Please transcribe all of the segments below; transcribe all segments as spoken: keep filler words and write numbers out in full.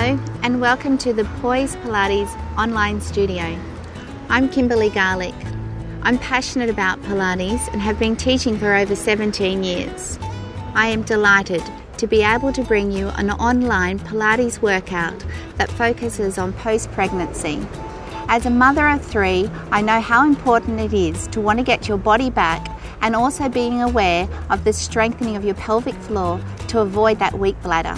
Hello and welcome to the Poise Pilates online studio. I'm Kimberly Garlick. I'm passionate about Pilates and have been teaching for over seventeen years. I am delighted to be able to bring you an online Pilates workout that focuses on post-pregnancy. As a mother of three, I know how important it is to want to get your body back and also being aware of the strengthening of your pelvic floor to avoid that weak bladder.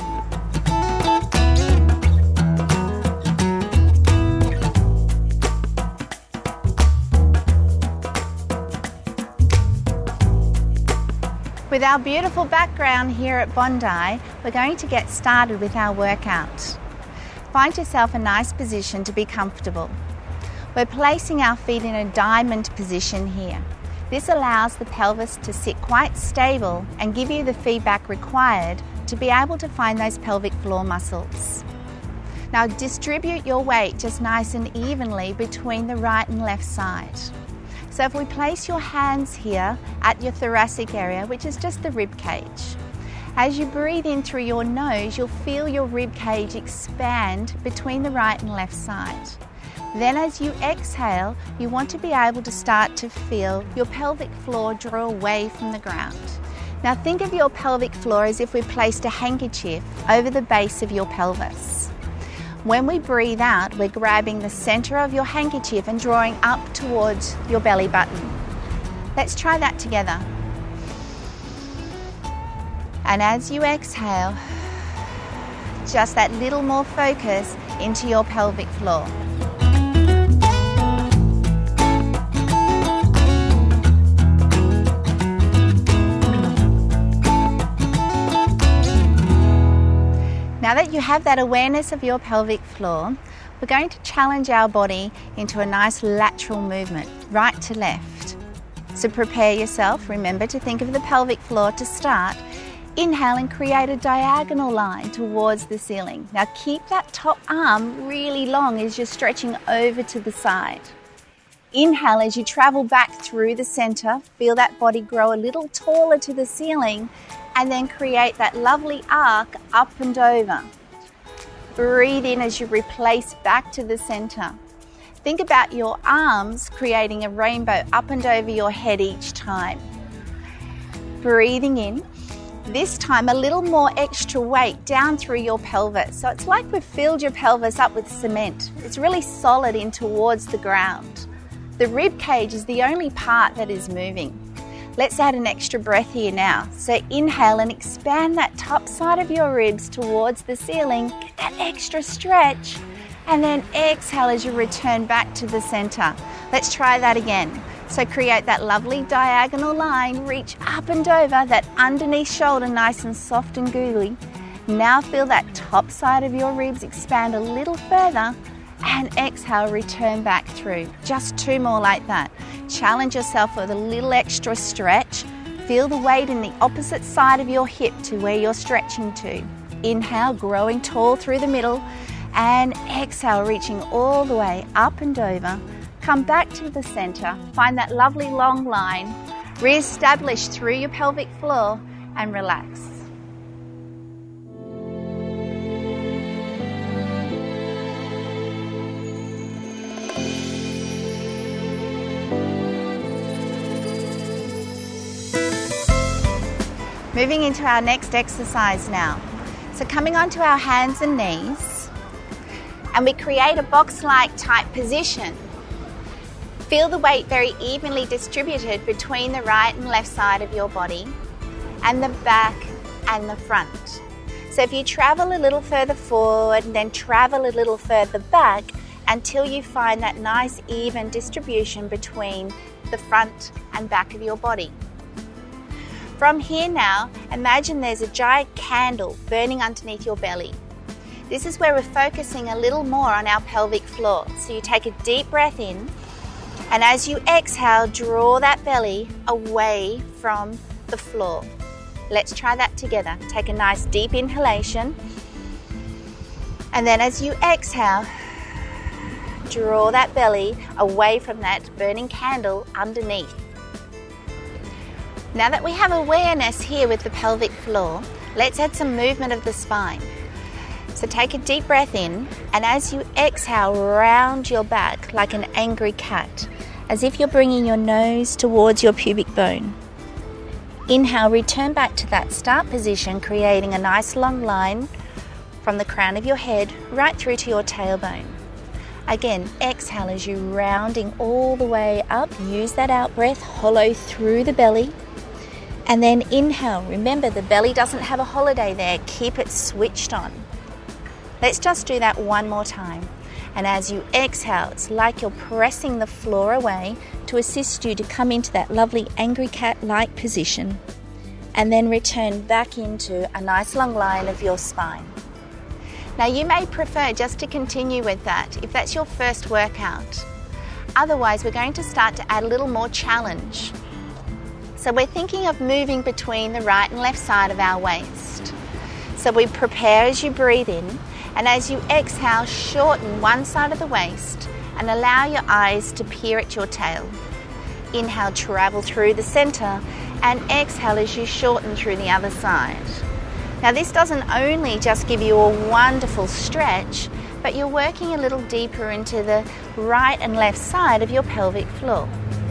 With our beautiful background here at Bondi, we're going to get started with our workout. Find yourself a nice position to be comfortable. We're placing our feet in a diamond position here. This allows the pelvis to sit quite stable and give you the feedback required to be able to find those pelvic floor muscles. Now distribute your weight just nice and evenly between the right and left side. So if we place your hands here at your thoracic area, which is just the rib cage, as you breathe in through your nose, you'll feel your rib cage expand between the right and left side. Then as you exhale, you want to be able to start to feel your pelvic floor draw away from the ground. Now think of your pelvic floor as if we placed a handkerchief over the base of your pelvis. When we breathe out, we're grabbing the center of your handkerchief and drawing up towards your belly button. Let's try that together. And as you exhale, just that little more focus into your pelvic floor. Now that you have that awareness of your pelvic floor, we're going to challenge our body into a nice lateral movement, right to left. So prepare yourself, remember to think of the pelvic floor to start. Inhale and create a diagonal line towards the ceiling. Now keep that top arm really long as you're stretching over to the side. Inhale as you travel back through the center, feel that body grow a little taller to the ceiling, and then create that lovely arc up and over. Breathe in as you replace back to the center. Think about your arms creating a rainbow up and over your head each time. Breathing in. This time a little more extra weight down through your pelvis. So it's like we've filled your pelvis up with cement. It's really solid in towards the ground. The rib cage is the only part that is moving. Let's add an extra breath here now. So inhale and expand that top side of your ribs towards the ceiling. Get that extra stretch. And then exhale as you return back to the center. Let's try that again. So create that lovely diagonal line. Reach up and over, that underneath shoulder nice and soft and googly. Now feel that top side of your ribs expand a little further. And exhale, return back through. Just two more like that. Challenge yourself with a little extra stretch. Feel the weight in the opposite side of your hip to where you're stretching to. Inhale, growing tall through the middle, and exhale, reaching all the way up and over. Come back to the center, find that lovely long line, re-establish through your pelvic floor, and relax. Moving into our next exercise now. So coming onto our hands and knees, and we create a box-like type position. Feel the weight very evenly distributed between the right and left side of your body, and the back and the front. So if you travel a little further forward and then travel a little further back until you find that nice even distribution between the front and back of your body. From here now, imagine there's a giant candle burning underneath your belly. This is where we're focusing a little more on our pelvic floor. So you take a deep breath in, and as you exhale, draw that belly away from the floor. Let's try that together. Take a nice deep inhalation, and then as you exhale, draw that belly away from that burning candle underneath. Now that we have awareness here with the pelvic floor, let's add some movement of the spine. So take a deep breath in, and as you exhale, round your back like an angry cat, as if you're bringing your nose towards your pubic bone. Inhale, return back to that start position, creating a nice long line from the crown of your head right through to your tailbone. Again, exhale as you're rounding all the way up. Use that out breath, hollow through the belly. And then inhale. Remember, the belly doesn't have a holiday there. Keep it switched on. Let's just do that one more time. And as you exhale, it's like you're pressing the floor away to assist you to come into that lovely angry cat-like position. And then return back into a nice long line of your spine. Now you may prefer just to continue with that if that's your first workout. Otherwise, we're going to start to add a little more challenge. So we're thinking of moving between the right and left side of our waist. So we prepare as you breathe in, and as you exhale, shorten one side of the waist and allow your eyes to peer at your tail. Inhale, travel through the center, and exhale as you shorten through the other side. Now this doesn't only just give you a wonderful stretch, but you're working a little deeper into the right and left side of your pelvic floor.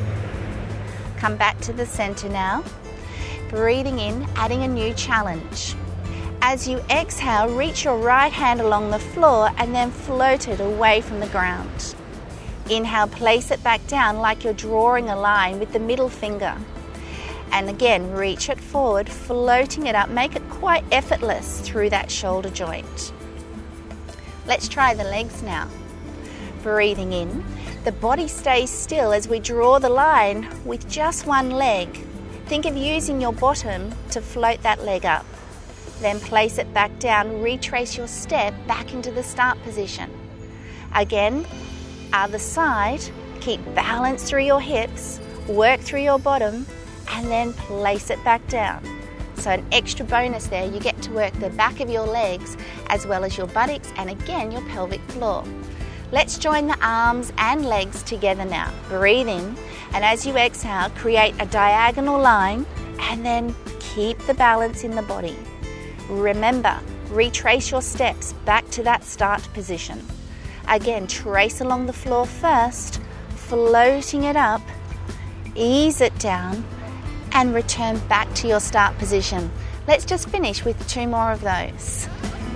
Come back to the center now. Breathing in, adding a new challenge. As you exhale, reach your right hand along the floor and then float it away from the ground. Inhale, place it back down like you're drawing a line with the middle finger. And again, reach it forward, floating it up. Make it quite effortless through that shoulder joint. Let's try the legs now. Breathing in, the body stays still as we draw the line with just one leg. Think of using your bottom to float that leg up. Then place it back down, retrace your step back into the start position. Again, other side, keep balance through your hips, work through your bottom, and then place it back down. So an extra bonus there, you get to work the back of your legs as well as your buttocks and again your pelvic floor. Let's join the arms and legs together now. Breathe in, and as you exhale, create a diagonal line and then keep the balance in the body. Remember, retrace your steps back to that start position. Again, trace along the floor first, floating it up, ease it down, and return back to your start position. Let's just finish with two more of those.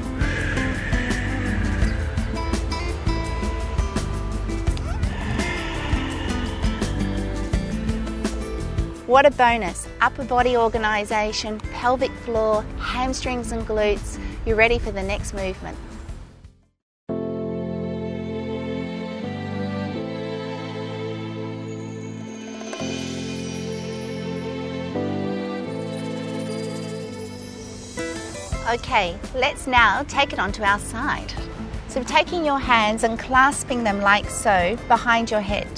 What a bonus. Upper body organisation, pelvic floor, hamstrings and glutes. You're ready for the next movement. Okay, let's now take it onto our side. So taking your hands and clasping them like so behind your head.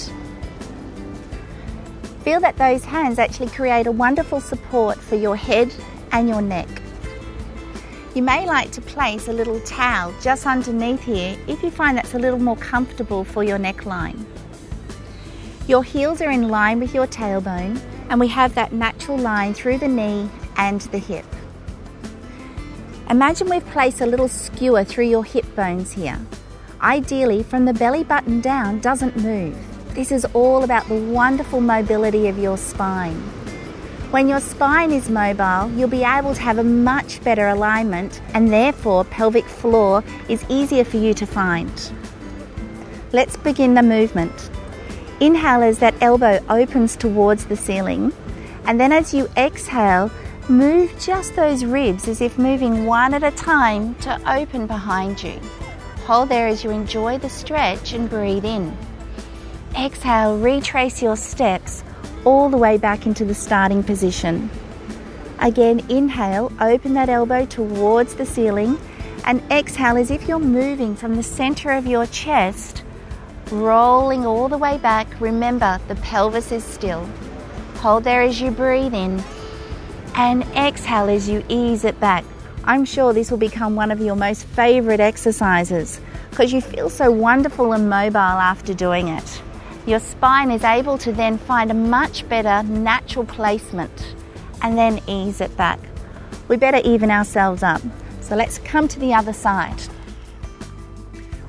Feel that those hands actually create a wonderful support for your head and your neck. You may like to place a little towel just underneath here if you find that's a little more comfortable for your neckline. Your heels are in line with your tailbone, and we have that natural line through the knee and the hip. Imagine we've placed a little skewer through your hip bones here. Ideally, from the belly button down doesn't move. This is all about the wonderful mobility of your spine. When your spine is mobile, you'll be able to have a much better alignment, and therefore pelvic floor is easier for you to find. Let's begin the movement. Inhale as that elbow opens towards the ceiling, and then as you exhale, move just those ribs as if moving one at a time to open behind you. Hold there as you enjoy the stretch and breathe in. Exhale, retrace your steps all the way back into the starting position. Again, inhale, open that elbow towards the ceiling, and exhale as if you're moving from the center of your chest, rolling all the way back. Remember, the pelvis is still. Hold there as you breathe in, and exhale as you ease it back. I'm sure this will become one of your most favorite exercises because you feel so wonderful and mobile after doing it. Your spine is able to then find a much better natural placement and then ease it back. We better even ourselves up. So let's come to the other side.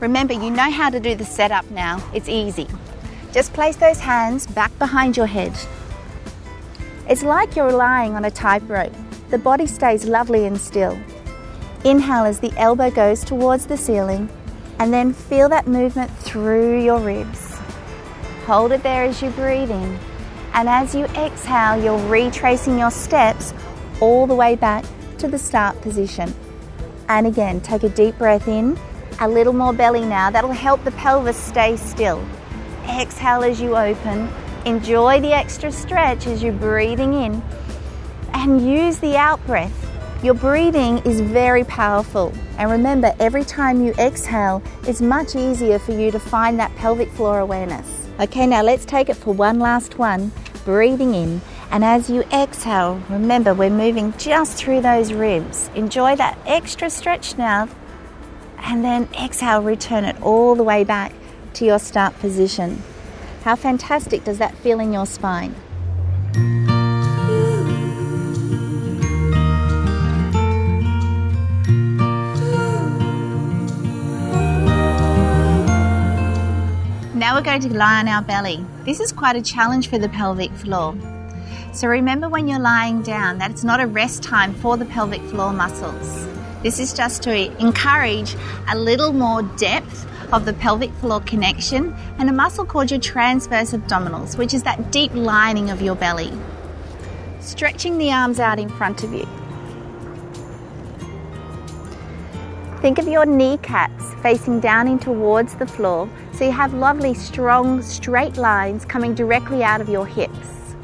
Remember, you know how to do the setup now. It's easy. Just place those hands back behind your head. It's like you're lying on a tightrope. The body stays lovely and still. Inhale as the elbow goes towards the ceiling, and then feel that movement through your ribs. Hold it there as you breathe in, and as you exhale, you're retracing your steps all the way back to the start position. And again, take a deep breath in, a little more belly now. That'll help the pelvis stay still. Exhale as you open. Enjoy the extra stretch as you're breathing in, and use the out breath. Your breathing is very powerful, and remember, every time you exhale, it's much easier for you to find that pelvic floor awareness. Okay, now let's take it for one last one. Breathing in, and as you exhale, remember we're moving just through those ribs. Enjoy that extra stretch now, and then exhale, return it all the way back to your start position. How fantastic does that feel in your spine? Now we're going to lie on our belly. This is quite a challenge for the pelvic floor. So remember, when you're lying down, that it's not a rest time for the pelvic floor muscles. This is just to encourage a little more depth of the pelvic floor connection and a muscle called your transverse abdominals, which is that deep lining of your belly. Stretching the arms out in front of you. Think of your kneecaps facing down in towards the floor, so you have lovely, strong, straight lines coming directly out of your hips.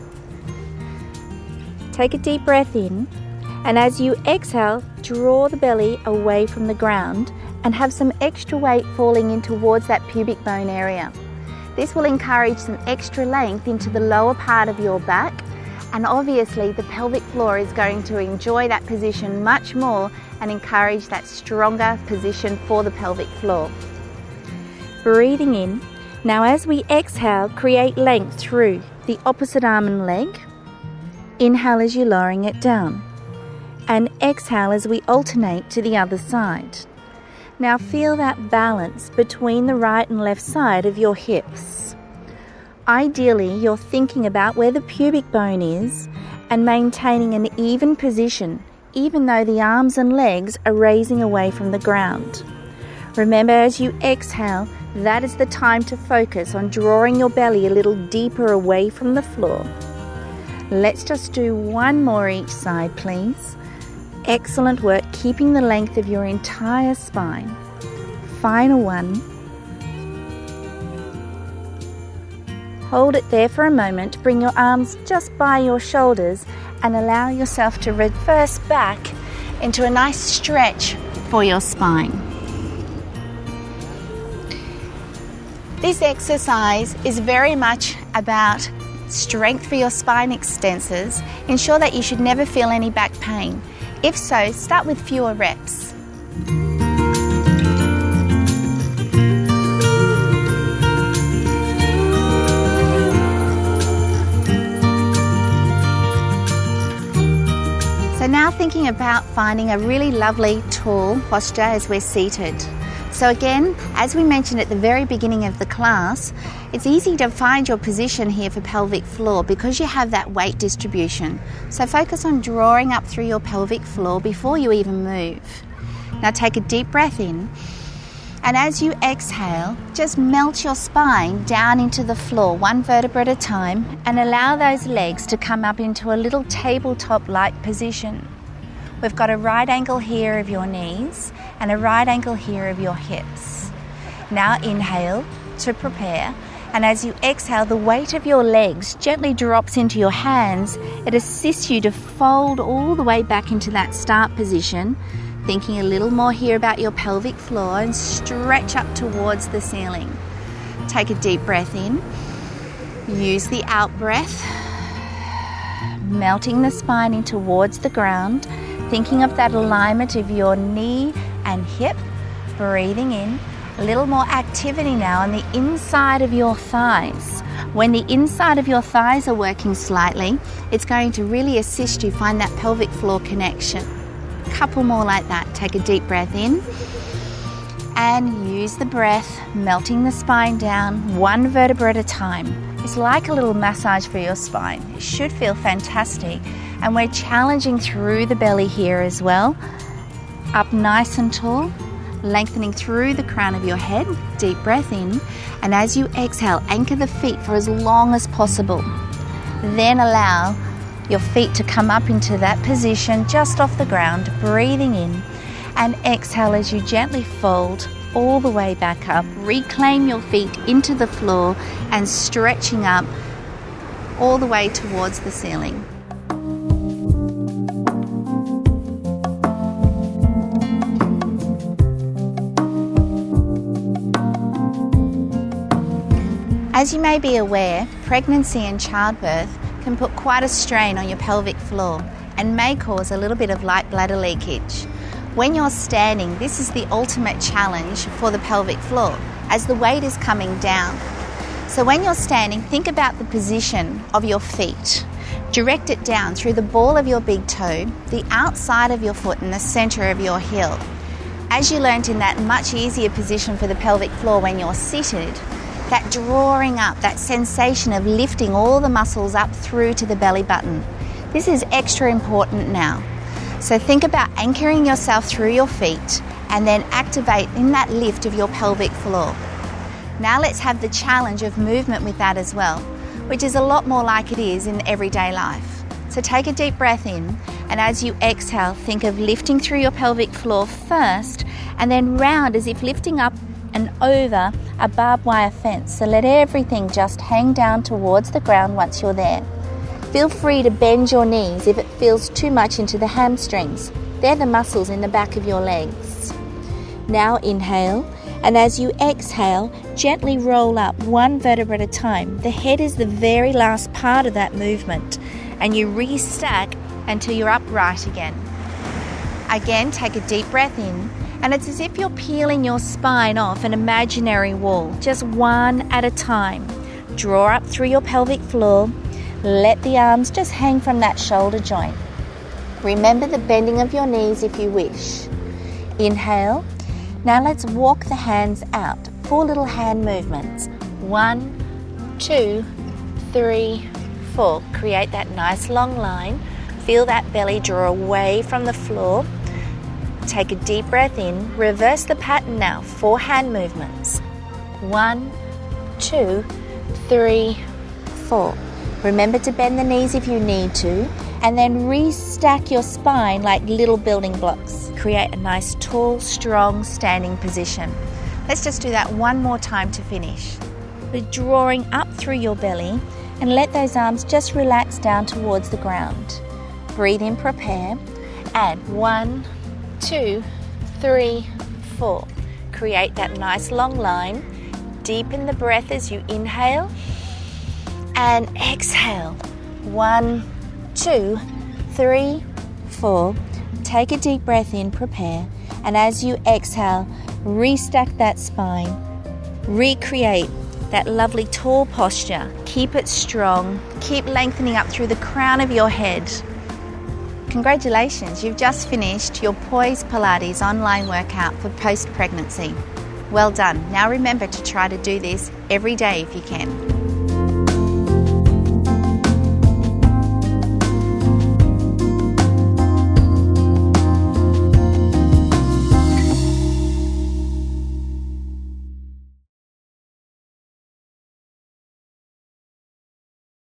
Take a deep breath in, and as you exhale, draw the belly away from the ground and have some extra weight falling in towards that pubic bone area. This will encourage some extra length into the lower part of your back, and obviously the pelvic floor is going to enjoy that position much more and encourage that stronger position for the pelvic floor. Breathing in. Now as we exhale, create length through the opposite arm and leg. Inhale as you're lowering it down, and exhale as we alternate to the other side. Now feel that balance between the right and left side of your hips. Ideally, you're thinking about where the pubic bone is and maintaining an even position, even though the arms and legs are raising away from the ground. Remember, as you exhale, that is the time to focus on drawing your belly a little deeper away from the floor. Let's just do one more each side, please. Excellent work, keeping the length of your entire spine. Final one. Hold it there for a moment, bring your arms just by your shoulders and allow yourself to reverse back into a nice stretch for your spine. This exercise is very much about strength for your spine extensors. Ensure that you should never feel any back pain. If so, start with fewer reps. So now thinking about finding a really lovely tall posture as we're seated. So again, as we mentioned at the very beginning of the class, it's easy to find your position here for pelvic floor because you have that weight distribution. So focus on drawing up through your pelvic floor before you even move. Now take a deep breath in, and as you exhale, just melt your spine down into the floor, one vertebra at a time, and allow those legs to come up into a little tabletop-like position. We've got a right angle here of your knees and a right angle here of your hips. Now inhale to prepare, and as you exhale, the weight of your legs gently drops into your hands. It assists you to fold all the way back into that start position, thinking a little more here about your pelvic floor, and stretch up towards the ceiling. Take a deep breath in, use the out breath, melting the spine in towards the ground, thinking of that alignment of your knee and hip. Breathing in, a little more activity now on the inside of your thighs. When the inside of your thighs are working slightly, it's going to really assist you find that pelvic floor connection. Couple more like that. Take a deep breath in, And use the breath, melting the spine down one vertebra at a time. It's like a little massage for your spine. It should feel fantastic. And we're challenging through the belly here as well. Up nice and tall, lengthening through the crown of your head. Deep breath in. And as you exhale, anchor the feet for as long as possible. Then allow your feet to come up into that position just off the ground, breathing in. And exhale as you gently fold all the way back up. Reclaim your feet into the floor and stretching up all the way towards the ceiling. As you may be aware, pregnancy and childbirth can put quite a strain on your pelvic floor and may cause a little bit of light bladder leakage. When you're standing, this is the ultimate challenge for the pelvic floor as the weight is coming down. So when you're standing, think about the position of your feet. Direct it down through the ball of your big toe, the outside of your foot and the center of your heel. As you learned in that much easier position for the pelvic floor when you're seated, that drawing up, that sensation of lifting all the muscles up through to the belly button. This is extra important now. So think about anchoring yourself through your feet and then activate in that lift of your pelvic floor. Now let's have the challenge of movement with that as well, which is a lot more like it is in everyday life. So take a deep breath in, and as you exhale, think of lifting through your pelvic floor first and then round as if lifting up and over a barbed wire fence. So let everything just hang down towards the ground once you're there. Feel free to bend your knees if it feels too much into the hamstrings. They're the muscles in the back of your legs. Now inhale, and as you exhale, gently roll up one vertebra at a time. The head is the very last part of that movement, and you restack until you're upright again. Again, take a deep breath in, and it's as if you're peeling your spine off an imaginary wall, just one at a time. Draw up through your pelvic floor. Let the arms just hang from that shoulder joint. Remember the bending of your knees if you wish. Inhale. Now let's walk the hands out. Four little hand movements. One, two, three, four. Create that nice long line. Feel that belly draw away from the floor. Take a deep breath in. Reverse the pattern now. Four hand movements. One, two, three, four. Remember to bend the knees if you need to, and then restack your spine like little building blocks. Create a nice, tall, strong standing position. Let's just do that one more time to finish. We're drawing up through your belly, and let those arms just relax down towards the ground. Breathe in, prepare, and one, two, three, four. Create that nice long line. Deepen the breath as you inhale. And exhale. One, two, three, four. Take a deep breath in, prepare. And as you exhale, restack that spine. Recreate that lovely tall posture. Keep it strong. Keep lengthening up through the crown of your head. Congratulations, you've just finished your Poise Pilates online workout for post-pregnancy. Well done. Now remember to try to do this every day if you can.